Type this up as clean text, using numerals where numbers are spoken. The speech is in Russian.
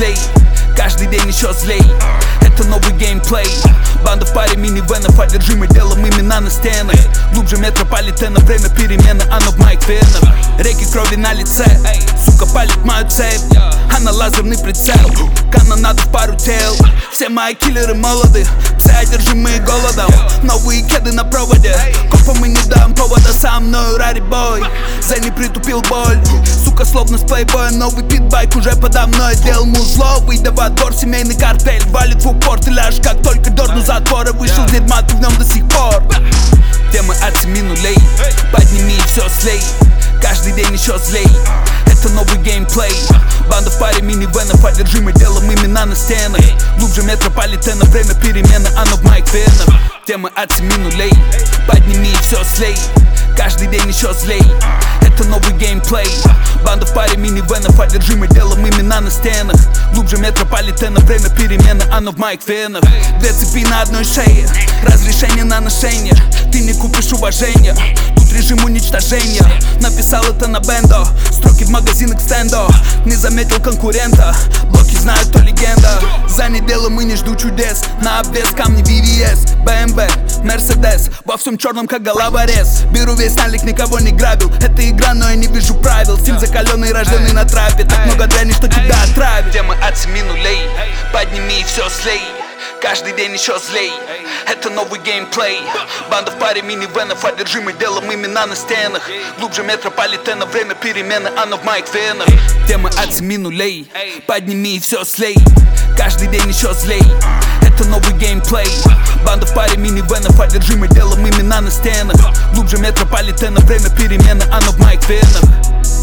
злей, каждый день еще злей. Это новый геймплей. Банда в паре минивенов, одержимы делом имена на стенах. Глубже метрополитена, время перемены, оно в моих венах. Реки крови на лице, сука палит мою цепь. А на лазерный прицел, канонада в пару тел. Все мои киллеры молоды, все одержимые голодом. Новые кеды на проводе, копам и не дам повода. Со мною рари бой, за не притупил боль. Сука словно с плейбоя, новый питбайк уже подо мной. Делал музло, выйдя во двор, семейный картель валит в упор. Ты ляжешь, как только дерну затвора. Вышел дерьма, ты в нем до сих пор. Темы от 7 нулей, подними и все слей. Каждый день еще злей, это новый геймплей. Банда в паре минивенов, одержимы делом имена на стенах. Глубже метрополитена, время перемены, оно в моих венах. Темы от 7 нулей, подними и все слей. Каждый день еще злей, это новый геймплей. Банда в паре минивенов, одержимы делом имена на стенах. Глубже метрополитена, время перемены, оно в моих венах. Две цепи на одной шее, разрешение на ношение. Ты не купишь уважения, тут режим уничтожения. Написал это на бендо, строки в магазинах стендо. Не заметил конкурента, блоки знают, кто легенда. За неделю мы не жду чудес, на обвес камни VVS, BMW, Mercedes, во всем черном как головорез. Беру весь налик, никого не грабил, это игра, но я не вижу правил. Стиль закаленный, рожденный на трапе, так много дряни, что тебя отравит. Темы от 7 нулей, подними и все слей. Каждый день еще злей, это новый геймплей. Банда в паре минивенов, одержимы делом имена на стенах. Глубже метрополитена, время перемены, оно в моих венах. Темы от 7 нулей, подними и все слей. Каждый день еще злей, это новый геймплей. Банда в паре минивенов, одержимы делом имена на стенах. Глубже метрополитена, время перемены, оно в моих венах.